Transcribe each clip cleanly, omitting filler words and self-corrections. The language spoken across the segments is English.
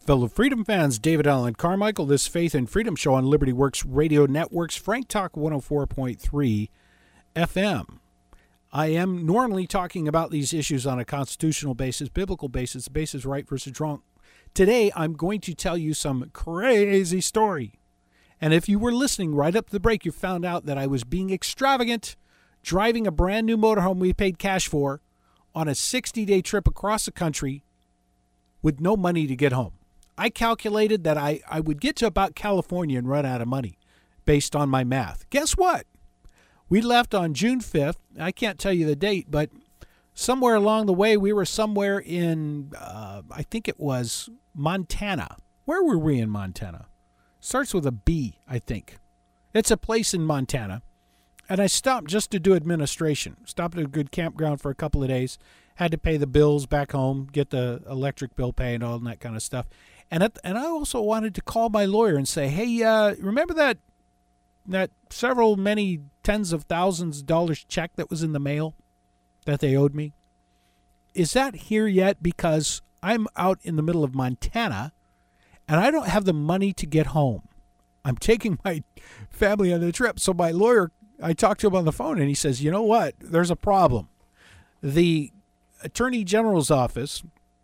Fellow Freedom fans, David Allen Carmichael, this Faith and Freedom Show on Liberty Works Radio Network's Frank Talk 104.3 FM. I am normally talking about these issues on a constitutional basis, biblical basis, the basis right versus wrong. Today, I'm going to tell you some crazy story. And if you were listening right up to the break, you found out that I was being extravagant, driving a brand new motorhome we paid cash for on a 60-day trip across the country with no money to get home. I calculated that I would get to about California and run out of money based on my math. Guess what? We left on June 5th. I can't tell you the date, but somewhere along the way, we were somewhere in, I think it was Montana. Where were we in Montana? Starts with a B, I think. It's a place in Montana. And I stopped just to do administration. Stopped at a good campground for a couple of days. Had to pay the bills back home, get the electric bill pay and all that kind of stuff. And I also wanted to call my lawyer and say, hey, remember that many tens of thousands of dollars check that was in the mail that they owed me? Is that here yet? Because I'm out in the middle of Montana and I don't have the money to get home. I'm taking my family on the trip. So my lawyer, I talked to him on the phone and he says, you know what? There's a problem. The Attorney General's office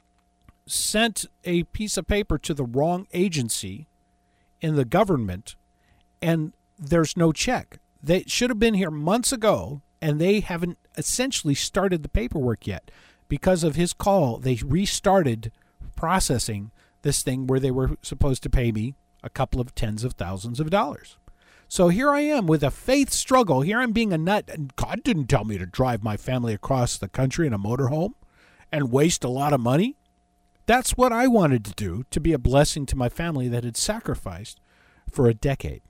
sent a piece of paper to the wrong agency in the government, and there's no check. They should have been here months ago, and they haven't essentially started the paperwork yet. Because of his call, they restarted processing this thing where they were supposed to pay me a couple of tens of thousands of dollars. So here I am with a faith struggle. Here I'm being a nut, and God didn't tell me to drive my family across the country in a motorhome and waste a lot of money. That's what I wanted to do, to be a blessing to my family that had sacrificed for a decade.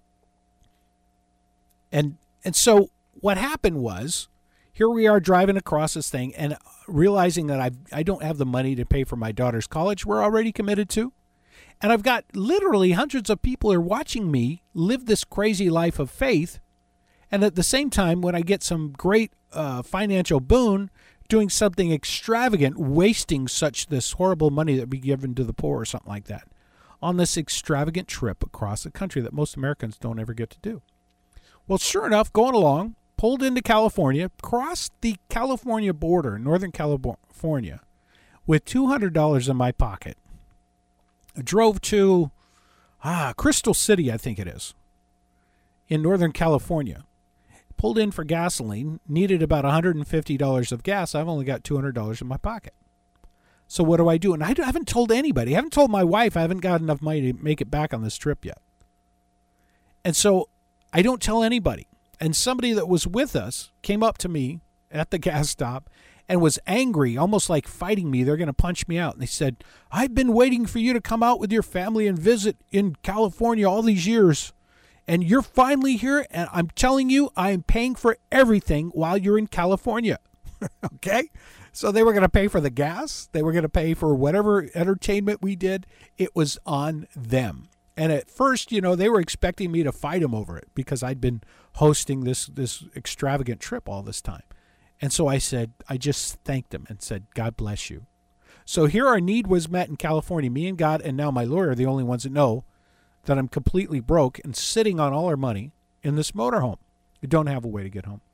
And so what happened was, here we are driving across this thing and realizing that I don't have the money to pay for my daughter's college we're already committed to. And I've got literally hundreds of people are watching me live this crazy life of faith. And at the same time, when I get some great financial boon, doing something extravagant, wasting this horrible money that would be given to the poor or something like that, on this extravagant trip across the country that most Americans don't ever get to do. Well, sure enough, going along, pulled into California, crossed the California border, Northern California, with $200 in my pocket. I drove to Crystal City, I think it is, in Northern California. Pulled in for gasoline, needed about $150 of gas. I've only got $200 in my pocket. So what do I do? And I haven't told anybody. I haven't told my wife I haven't got enough money to make it back on this trip yet. And so I don't tell anybody. And somebody that was with us came up to me at the gas stop and was angry, almost like fighting me. They're going to punch me out. And they said, I've been waiting for you to come out with your family and visit in California all these years. And you're finally here, and I'm telling you, I'm paying for everything while you're in California. Okay? So they were going to pay for the gas. They were going to pay for whatever entertainment we did. It was on them. And at first, they were expecting me to fight them over it because I'd been hosting this extravagant trip all this time. And so I just thanked them and said, God bless you. So here our need was met in California. Me and God, and now my lawyer are the only ones that know that I'm completely broke and sitting on all our money in this motorhome. We don't have a way to get home.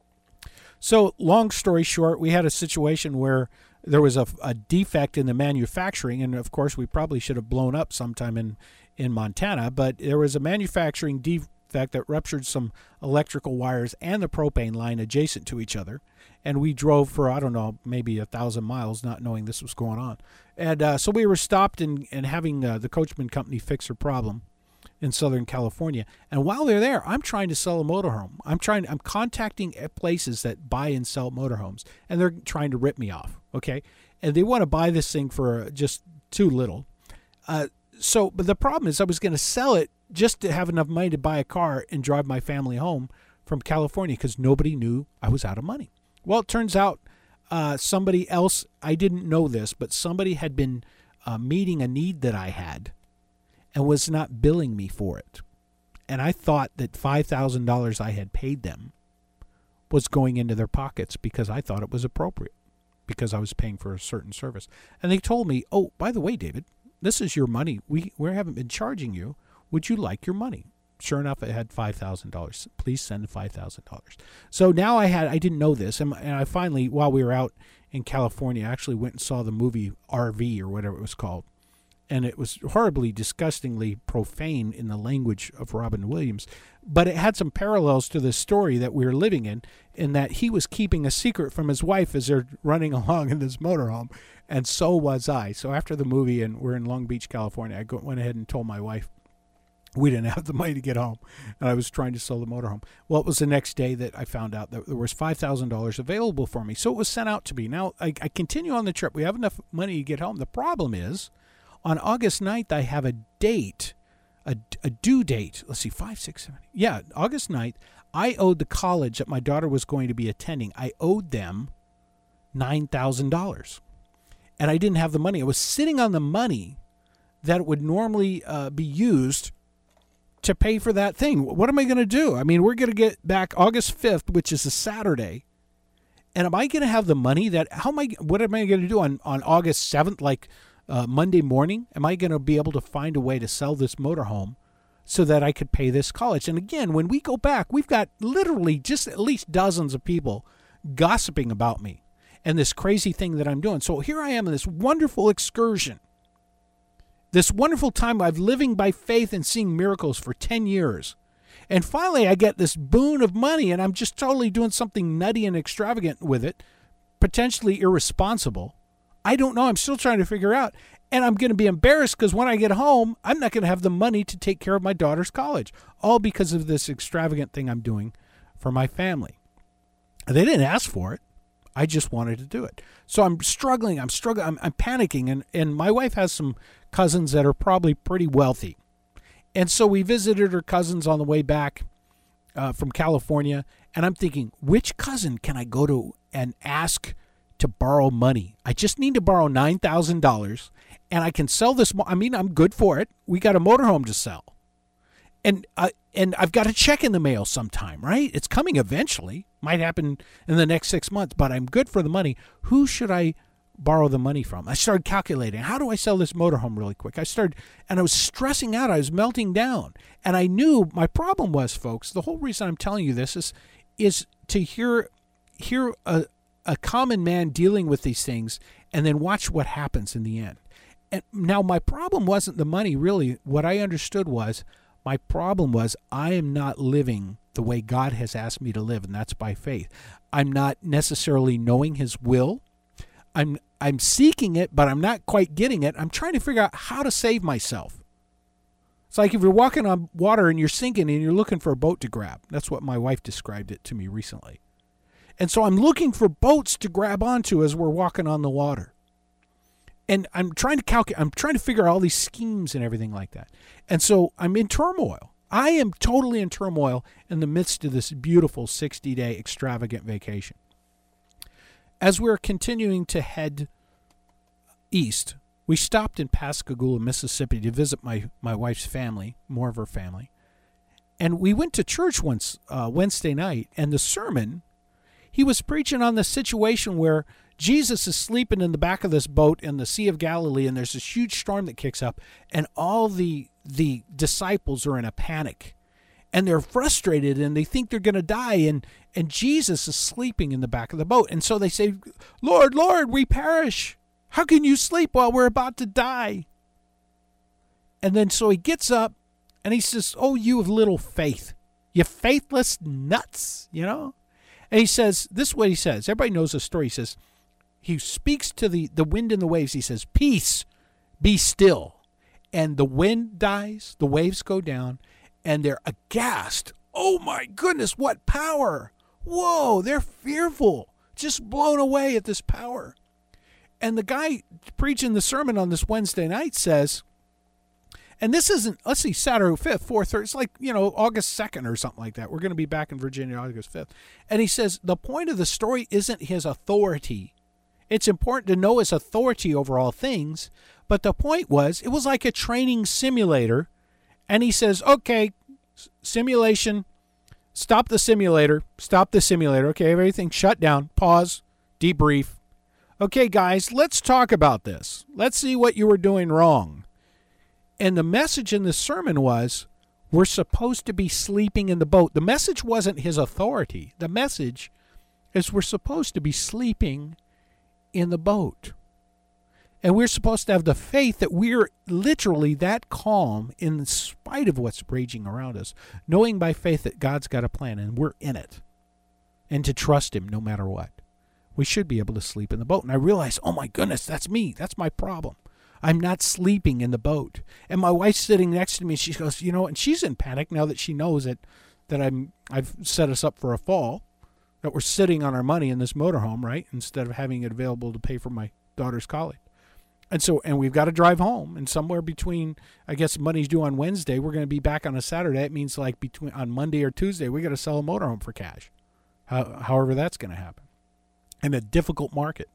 So long story short, we had a situation where there was a defect in the manufacturing, and of course we probably should have blown up sometime in Montana, but there was a manufacturing defect that ruptured some electrical wires and the propane line adjacent to each other. And we drove for, I don't know, maybe 1,000 miles not knowing this was going on. And so we were stopped and having the Coachman Company fix their problem in Southern California. And while they're there, I'm trying to sell a motorhome. I'm contacting places that buy and sell motorhomes, and they're trying to rip me off, okay? And they want to buy this thing for just too little. But the problem is I was going to sell it just to have enough money to buy a car and drive my family home from California because nobody knew I was out of money. Well, it turns out somebody else, I didn't know this, but somebody had been meeting a need that I had and was not billing me for it. And I thought that $5,000 I had paid them was going into their pockets because I thought it was appropriate because I was paying for a certain service. And they told me, oh, by the way, David, this is your money. We haven't been charging you. Would you like your money? Sure enough, it had $5,000. Please send $5,000. So now I didn't know this, and I finally, while we were out in California, I actually went and saw the movie RV or whatever it was called. And it was horribly, disgustingly profane in the language of Robin Williams. But it had some parallels to the story that we were living in that he was keeping a secret from his wife as they're running along in this motorhome. And so was I. So after the movie, and we're in Long Beach, California, I went ahead and told my wife we didn't have the money to get home. And I was trying to sell the motorhome. Well, it was the next day that I found out that there was $5,000 available for me. So it was sent out to me. Now, I continue on the trip. We have enough money to get home. The problem is, on August 9th, I have a date, a due date. Let's see, 5, 6, 7. Yeah, August 9th, I owed the college that my daughter was going to be attending, I owed them $9,000. And I didn't have the money. I was sitting on the money that would normally be used to pay for that thing. What am I going to do? I mean, we're going to get back August 5th, which is a Saturday. And am I going to have the money what am I going to do on August 7th, like Monday morning? Am I going to be able to find a way to sell this motorhome so that I could pay this college? And again, when we go back, we've got literally just at least dozens of people gossiping about me and this crazy thing that I'm doing. So here I am in this wonderful excursion, this wonderful time I've living by faith and seeing miracles for 10 years. And finally, I get this boon of money, and I'm just totally doing something nutty and extravagant with it, potentially irresponsible. I don't know. I'm still trying to figure out. And I'm going to be embarrassed because when I get home, I'm not going to have the money to take care of my daughter's college, all because of this extravagant thing I'm doing for my family. They didn't ask for it. I just wanted to do it. So I'm struggling. I'm panicking. And my wife has some cousins that are probably pretty wealthy. And so we visited her cousins on the way back from California. And I'm thinking, which cousin can I go to and ask to borrow money? I just need to borrow $9,000 and I can sell this. I'm good for it. We got a motorhome to sell. And I've got a check in the mail sometime, right? It's coming eventually. Might happen in the next 6 months, but I'm good for the money. Who should I borrow the money from? I started calculating, how do I sell this motorhome really quick? And I was stressing out. I was melting down. And I knew my problem was, folks, the whole reason I'm telling you this is to hear a common man dealing with these things and then watch what happens in the end. And now my problem wasn't the money, really. What I understood was my problem was I am not living the way God has asked me to live, and that's by faith. I'm not necessarily knowing his will. I'm seeking it, but I'm not quite getting it. I'm trying to figure out how to save myself. It's like if you're walking on water and you're sinking and you're looking for a boat to grab. That's what my wife described it to me recently. And so I'm looking for boats to grab onto as we're walking on the water. And I'm trying to calculate, I'm trying to figure out all these schemes and everything like that. And so I'm in turmoil. I am totally in turmoil in the midst of this beautiful 60-day extravagant vacation. As we're continuing to head east, we stopped in Pascagoula, Mississippi to visit my wife's family, more of her family. And we went to church once Wednesday night, and the sermon, he was preaching on the situation where Jesus is sleeping in the back of this boat in the Sea of Galilee, and there's this huge storm that kicks up, and all the disciples are in a panic. And they're frustrated, and they think they're going to die, and Jesus is sleeping in the back of the boat. And so they say, Lord, Lord, we perish. How can you sleep while we're about to die? And then so he gets up, and he says, oh, you of little faith, you faithless nuts, you know? And he says, this is what he says. Everybody knows the story. He says, he speaks to the wind and the waves. He says, peace, be still. And the wind dies, the waves go down, and they're aghast. Oh my goodness, what power. Whoa, they're fearful, just blown away at this power. And the guy preaching the sermon on this Wednesday night says, and this isn't, let's see, Saturday 5th, 4th, it's like, August 2nd or something like that. We're going to be back in Virginia August 5th. And he says, the point of the story isn't his authority. It's important to know his authority over all things. But the point was, it was like a training simulator. And he says, okay, simulation, stop the simulator. Okay, everything shut down, pause, debrief. Okay, guys, let's talk about this. Let's see what you were doing wrong. And the message in the sermon was, we're supposed to be sleeping in the boat. The message wasn't his authority. The message is we're supposed to be sleeping in the boat. And we're supposed to have the faith that we're literally that calm in spite of what's raging around us, knowing by faith that God's got a plan and we're in it, and to trust him no matter what. We should be able to sleep in the boat. And I realized, oh my goodness, that's me. That's my problem. I'm not sleeping in the boat. And my wife's sitting next to me. She goes, and she's in panic now that she knows that I've set us up for a fall, that we're sitting on our money in this motorhome, right? Instead of having it available to pay for my daughter's college. And we've got to drive home. And somewhere between, I guess money's due on Wednesday, we're going to be back on a Saturday. It means like on Monday or Tuesday, we got to sell a motorhome for cash. However that's going to happen. In a difficult market.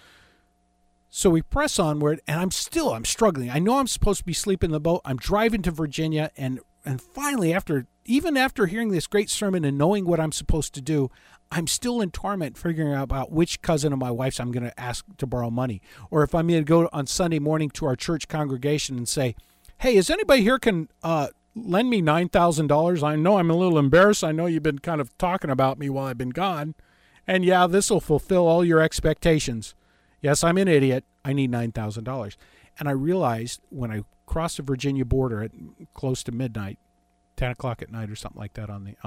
So we press onward, and I'm struggling. I know I'm supposed to be sleeping in the boat. I'm driving to Virginia, and finally, even after hearing this great sermon and knowing what I'm supposed to do, I'm still in torment figuring out about which cousin of my wife's I'm going to ask to borrow money. Or if I'm going to go on Sunday morning to our church congregation and say, hey, is anybody here can lend me $9,000? I know I'm a little embarrassed. I know you've been kind of talking about me while I've been gone. And yeah, this will fulfill all your expectations. Yes, I'm an idiot. I need $9,000. And I realized when I crossed the Virginia border at close to midnight, 10 o'clock at night or something like that on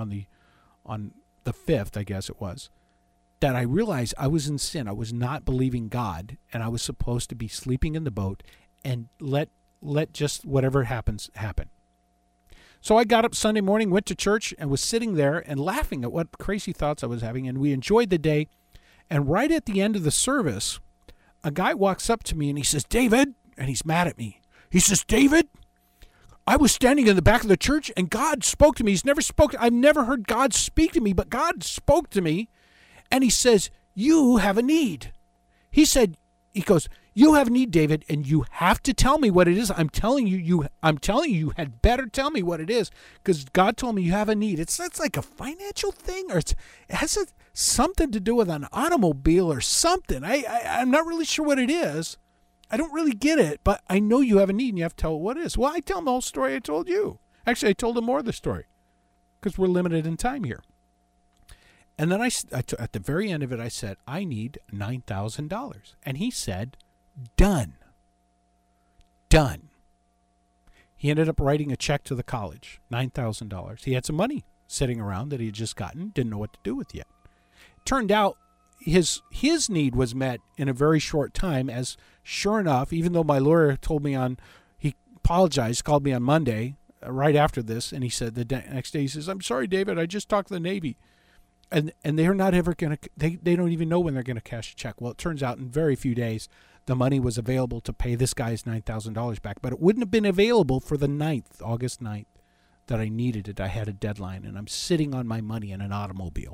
the 5th, I guess it was, that I realized I was in sin. I was not believing God, and I was supposed to be sleeping in the boat and let just whatever happens happen. So I got up Sunday morning, went to church, and was sitting there and laughing at what crazy thoughts I was having, and we enjoyed the day. And right at the end of the service, a guy walks up to me and he says, David, and he's mad at me. He says, David, I was standing in the back of the church and God spoke to me. I've never heard God speak to me, but God spoke to me. And he says, you have a need. He goes, you have a need, David, and you have to tell me what it is. I'm telling you, you had better tell me what it is, because God told me you have a need. It's like a financial thing, or it has something to do with an automobile or something. I'm not really sure what it is. I don't really get it, but I know you have a need and you have to tell what it is. Well, I tell him the whole story I told you. Actually, I told him more of the story because we're limited in time here. And then at the very end of it, I said, I need $9,000. And he said, done. Done. He ended up writing a check to the college, $9,000. He had some money sitting around that he had just gotten, didn't know what to do with yet. Turned out his need was met in a very short time, as sure enough, even though my lawyer told me he apologized, called me on Monday right after this, and he said the next day, he says, I'm sorry, David, I just talked to the Navy. And they're not ever going to, they don't even know when they're going to cash a check. Well, it turns out in very few days, the money was available to pay this guy's $9,000 back, but it wouldn't have been available for the 9th, August 9th, that I needed it. I had a deadline, and I'm sitting on my money in an automobile.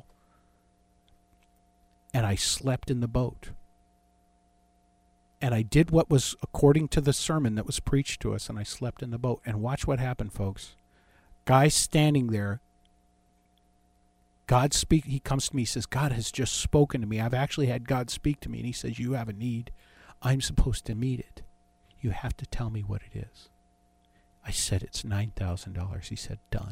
And I slept in the boat. And I did what was according to the sermon that was preached to us, and I slept in the boat. And watch what happened, folks. Guy standing there, he comes to me, he says, God has just spoken to me. I've actually had God speak to me. And he says, you have a need. I'm supposed to meet it. You have to tell me what it is. I said, it's $9,000. He said, done.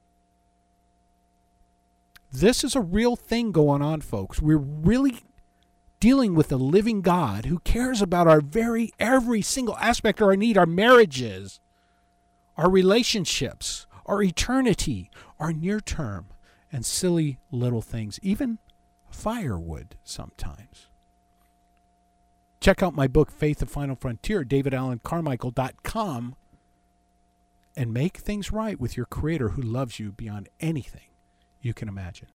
This is a real thing going on, folks. We're really dealing with a living God who cares about every single aspect of our need, our marriages, our relationships, our eternity, our near term, and silly little things, even firewood sometimes. Check out my book, Faith, the Final Frontier, davidallencarmichael.com, and make things right with your Creator who loves you beyond anything you can imagine.